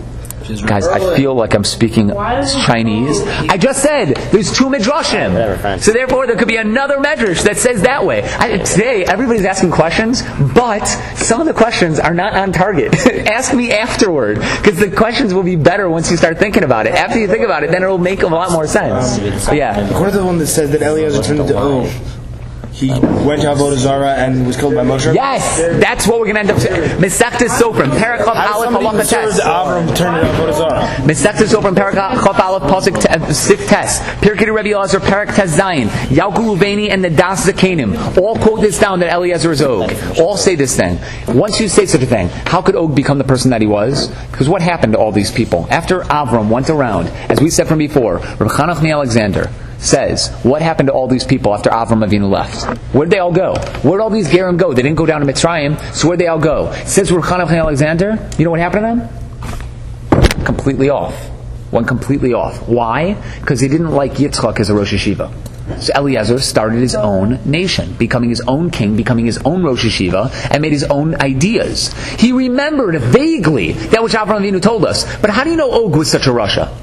Guys, I feel like I'm speaking Chinese. I just said there's two midrashim, so therefore there could be another medrash that says that way. I, today, everybody's asking questions, but some of the questions are not on target. Ask me afterward, because the questions will be better once you start thinking about it. After you think about it, then it'll make a lot more sense. But yeah. According to the one that says that Eliezer turned into Og, he went to Avodah Zarah and was killed by Moshe? Yes! That's what we're going to end up saying. Mesechtes Sofrim, Parachav Aleph Halacha Tes. Avram turned into Avodah Zarah? Mesechtes Sofrim, Parachav Aleph Pasuk Sif Tes. Pirkei Rebbe Elazar, Parak Tes Zayin. Yaakov Uveni and the Das Zakenim. All quote this down that Eliezer is Og. All say this thing. Once you say such a thing, how could Og become the person that he was? Because what happened to all these people? After Avram went around, as we said from before, Reb Chanachmi Alexander says, what happened to all these people after Avram Avinu left? Where'd they all go? Where'd all these Gerim go? They didn't go down to Mitzrayim, so where'd they all go? It says Reb Chanachmi Alexander, you know what happened to them? Completely off. Went completely off. Why? Because he didn't like Yitzchak as a Rosh Hashiva. So Eliezer started his own nation, becoming his own king, becoming his own Rosh Hashiva, and made his own ideas. He remembered vaguely that which Avram Avinu told us. But how do you know Og was such a Rasha?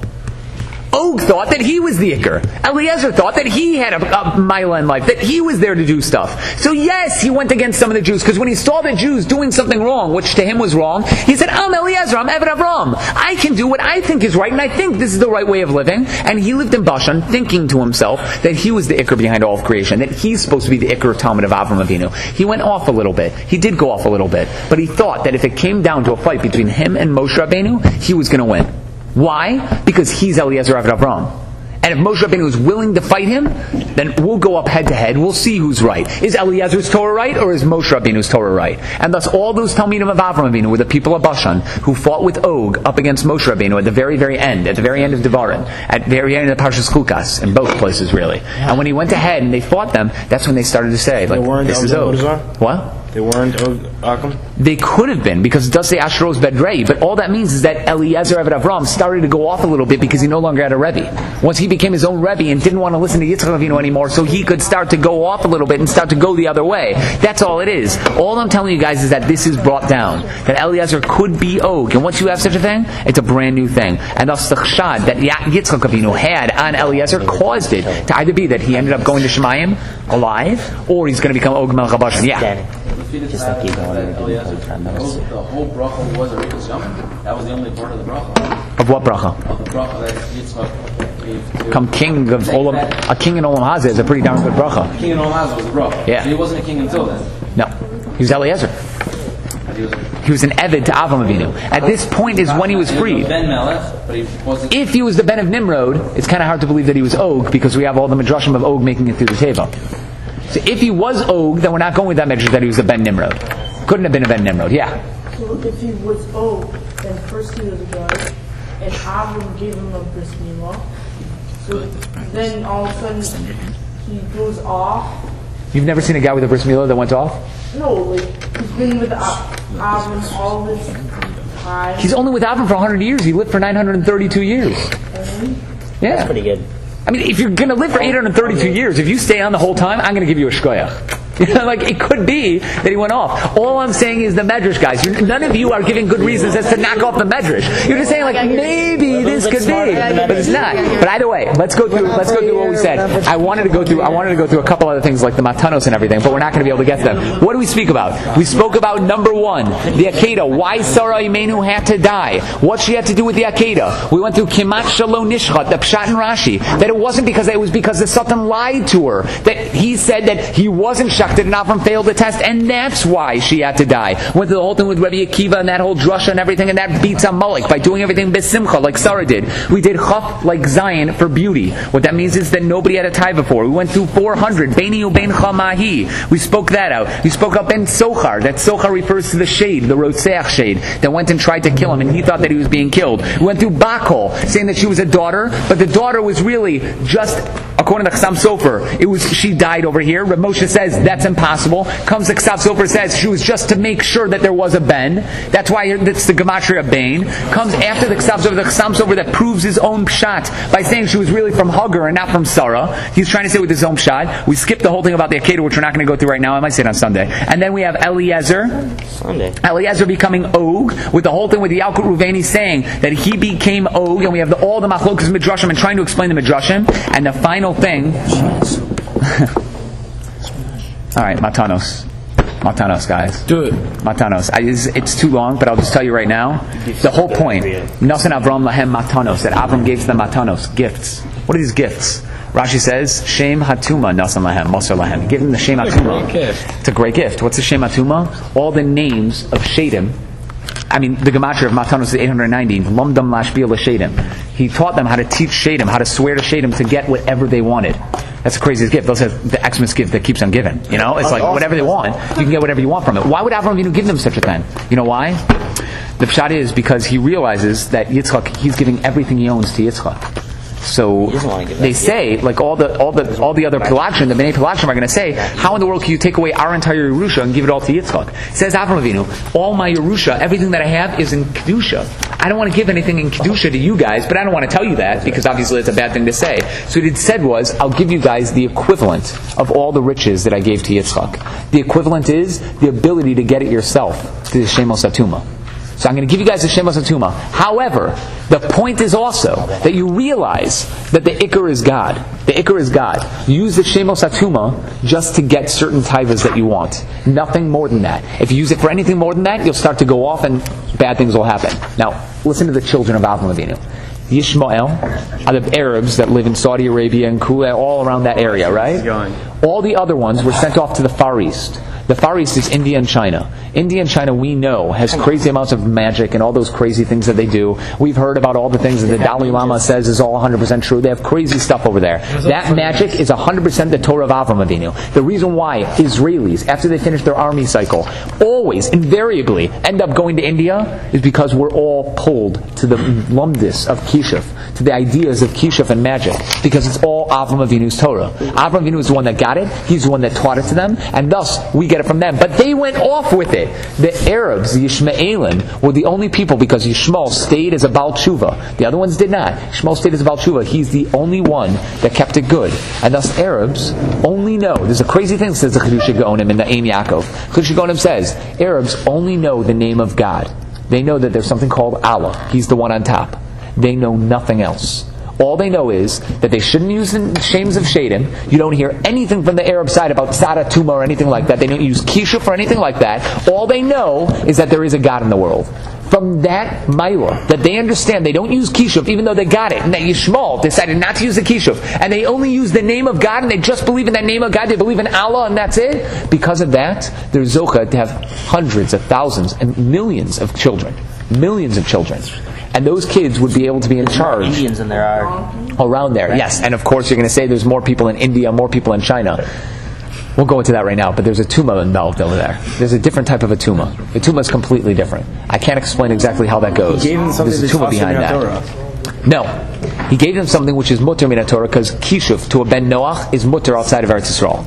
Og thought that he was the Iker. Eliezer thought that he had a, a mila in life, that he was there to do stuff. So yes, he went against some of the Jews, because when he saw the Jews doing something wrong, which to him was wrong, he said, I'm Eliezer, I'm Eved Avram. I can do what I think is right, and I think this is the right way of living. And he lived in Bashan, thinking to himself that he was the Iker behind all of creation, that he's supposed to be the Iker of Talmud of Avram Avinu. He went off a little bit. He did go off a little bit. But he thought that if it came down to a fight between him and Moshe Rabbeinu, he was going to win. Why? Because he's Eliezer Eved Avram. And if Moshe Rabbeinu is willing to fight him, then we'll go up head to head. We'll see who's right. Is Eliezer's Torah right, or is Moshe Rabbeinu's Torah right? And thus all those Talmidim of Avram Avinu were the people of Bashan who fought with Og up against Moshe Rabbeinu at the very, very end, at the very end of Devarim, at the very end of the Parshas Chukas, in both places really. And when he went ahead and they fought them, that's when they started to say, like, this is Og. What? They weren't Akum? They could have been, because it does say Ashros Bedrei, but all that means is that Eliezer Eved Avram started to go off a little bit because he no longer had a Rebbe. Once he became his own Rebbe and didn't want to listen to Yitzchak Avinu anymore, so he could start to go off a little bit and start to go the other way. That's all it is. All I'm telling you guys is that this is brought down. That Eliezer could be Og. And once you have such a thing, it's a brand new thing. And thus the chshad that Yitzchak Avinu had on Eliezer caused it to either be that he ended up going to Shemayim alive, or he's going to become Og Melech HaBashan. Yeah. Just like you going to the whole bracha was a Rikos Yom. That was the only part of the bracha. Of what bracha? Of the bracha that Yitzchak gave to... Come king of Olam, a king in Olam Hazeh is a pretty darn good bracha. King in Olam Hazeh was a bracha. Yeah. So he wasn't a king until then. No. He was Eliezer. He was an Eved to Avram Avinu. At this point is when he was freed. If he was the Ben of Nimrod, it's kind of hard to believe that he was Og, because we have all the Midrashim of Og making it through the Teva. So if he was Og, then we're not going with that measure that he was a Ben Nimrod. Couldn't have been a Ben Nimrod, yeah. So if he was Og, then first he was a guy, and Avram gave him a bris milah. So then all of a sudden he goes off. You've never seen a guy with a bris milah that went off? No, like he's been with Avram all this time. He's only with Avram for one hundred years. He lived for nine hundred thirty-two years. Yeah. That's pretty good. I mean, if you're going to live for eight hundred thirty-two years, if you stay on the whole time, I'm going to give you a shkoyach. You know, like, it could be that he went off. All I'm saying is the medrash, guys. You're, none of you are giving good reasons as to knock off the medrash. You're just saying, like, maybe this could be, but it's not. But either way, let's go through. Let's go through what we said. I wanted to go through. I wanted to go through a couple other things like the matanos and everything, but we're not going to be able to get to them. What do we speak about? We spoke about number one, the Akedah. Why Sarah Imenu had to die? What she had to do with the Akedah? We went through Kimat Shalom Nishchat, the Pshat and Rashi. That it wasn't because it was because the Sultan lied to her. That he said that he wasn't shakted and Avram failed the test, and that's why she had to die. Went through the whole thing with Rabbi Akiva and that whole drasha and everything, and that beats Amalek by doing everything besimcha like Sarah did. We did chaf like Zion for beauty. What that means is that nobody had a tie before. We went through four hundred. Beini ubein mahi. We spoke that out. We spoke up Ben Sochar. That Sochar refers to the shade, the Rotseach shade, that went and tried to kill him, and he thought that he was being killed. We went through Bakol, saying that she was a daughter, but the daughter was really just, according to Chassam Sofer, it was she died over here. Rav Moshe says that's impossible. Comes the Ksav Sofer, says she was just to make sure that there was a ben. That's why that's the Gematria Bain. Comes after the Ksav Sofer, the Ksav Sofer that proves his own pshat by saying she was really from Hagar and not from Sarah. He's trying to say with his own pshat. We skipped the whole thing about the Akedah, which we're not going to go through right now. I might say it on Sunday. And then we have Eliezer. Sunday. Eliezer becoming Og, with the whole thing with the Yalkut Ruveni saying that he became Og, and we have the, all the Machlokas Midrashim and trying to explain the Midrashim. And the final thing... Alright, Matanos. Matanos, guys. Do it. Matanos. I, it's, it's too long, but I'll just tell you right now. The whole point. Nasan Avram Lahem Matanos. That Avram gave to them Matanos. Gifts. What are these gifts? Rashi says, Shem Hatuma Nasan Lahem, Moser Lahem. Give them the Shem Hatuma. It's a great gift. What's the Shem Hatuma? All the names of Shadim. I mean, the Gematria of Matanos is eight hundred ninety. Lomdam Lashbil Shadim. He taught them how to teach Shadim, how to swear to Shadim to get whatever they wanted. That's the craziest gift. Those are the Xmas gift that keeps on giving. You know, it's like whatever they want, you can get whatever you want from it. Why would Avraham Avinu give them such a thing? You know why? The pshat is because he realizes that Yitzchak, he's giving everything he owns to Yitzchak. So they say, like all the all the all the other Pelagshim, the Bnei Pelagshim are going to say, how in the world can you take away our entire Yerusha and give it all to Yitzchak? Says Avraham Avinu, all my Yerusha, everything that I have is in Kedusha. I don't want to give anything in Kedusha to you guys, but I don't want to tell you that because obviously it's a bad thing to say. So what it said was, I'll give you guys the equivalent of all the riches that I gave to Yitzchak. The equivalent is the ability to get it yourself to the Shemos Atuma. So I'm going to give you guys the Shemos Atuma. However, the point is also that you realize that the Iker is God. The Iker is God. You use the Shemos Atuma just to get certain taivas that you want. Nothing more than that. If you use it for anything more than that, you'll start to go off and bad things will happen. Now, listen to the children of Avraham Avinu. Yishmael are the Arabs that live in Saudi Arabia and Kuwait, all around that area, right? All the other ones were sent off to the Far East. The Far East is India and China. India and China, we know, has crazy amounts of magic and all those crazy things that they do. We've heard about all the things that the Dalai Lama says is all one hundred percent true. They have crazy stuff over there. That magic is one hundred percent the Torah of Avraham Avinu. The reason why Israelis, after they finish their army cycle, always, invariably, end up going to India is because we're all pulled to the lumdis of Kishuf, to the ideas of Kishuf and magic, because it's all Avraham Avinu's Torah. Avraham Avinu is the one that got it. He's the one that taught it to them, and thus we get it from them. But they went off with it. The Arabs, the Yishmaelim, were the only people because Yishmael stayed as a Baal Tshuva. The other ones did not. Yishmael stayed as a Baal Tshuva. He's the only one that kept it good. And thus Arabs only know, there's a crazy thing, says the Chedush Gaonim in the Ein Yaakov. Chedush Gaonim says, Arabs only know the name of God. They know that there's something called Allah. He's the one on top. They know nothing else. All they know is that they shouldn't use the shames of Shadim. You don't hear anything from the Arab side about Tzara Tuma or anything like that. They don't use Kishuf or anything like that. All they know is that there is a God in the world. From that Maila, that they understand, they don't use Kishuf, even though they got it, and that Yishmael decided not to use the Kishuf, and they only use the name of God, and they just believe in that name of God, they believe in Allah, and that's it. Because of that, they're Zocha to have hundreds of thousands and millions of children. Millions of children. And those kids would be able to be in charge. Indians in there are around there, yes. And of course, you're going to say there's more people in India, more people in China. We'll go into that right now. But there's a tumah involved over there. There's a different type of a tumah. The tumah is completely different. I can't explain exactly how that goes. He gave them something there's a tumah behind that. No, he gave them something which is mutter min Torah because kishuf to a ben Noach is mutter outside of Eretz Yisrael.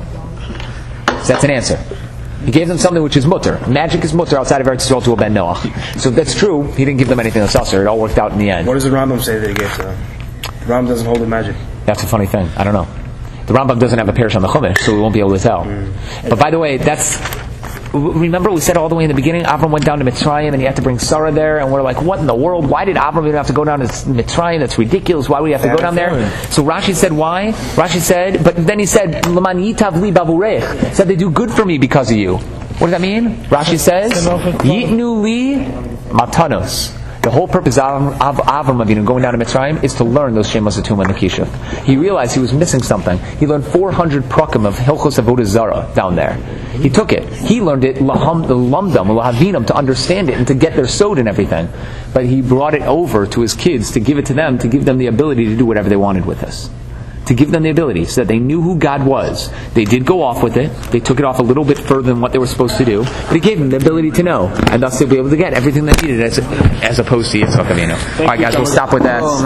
So that's an answer. He gave them something which is mutter. Magic is mutter outside of Eretz Yisrael to a ben Noach. So if that's true, he didn't give them anything else. It all worked out in the end. What does the Rambam say that he gave to them? The Rambam doesn't hold the magic. That's a funny thing. I don't know. The Rambam doesn't have a parish on the Chumash, so we won't be able to tell. Mm. But by the way, that's... Remember we said all the way in the beginning, Avram went down to Mitzrayim and he had to bring Sarah there, and we're like, what in the world? Why did Avram even have to go down to Mitzrayim? That's ridiculous. Why would he have to go down there? So Rashi said, why? Rashi said, but then he said, L'man yitav li bavurech. Said, they do good for me because of you. What does that mean? Rashi says, Yitnu li matanos. The whole purpose of Avram Avinu going down to Mitzrayim is to learn those Shemos Atuma and the Kishuf. He realized he was missing something. He learned four hundred prakim of Hilchos Avodah Zarah down there. He took it. He learned it laham, the lumdam, lahavinam, to understand it and to get their sod and everything. But he brought it over to his kids to give it to them, to give them the ability to do whatever they wanted with this. To give them the ability so that they knew who God was. They did go off with it. They took it off a little bit further than what they were supposed to do. But He gave them the ability to know. And thus they'll be able to get everything they needed as, as opposed to Yitzchak Avinu. Alright guys, we'll stop with that.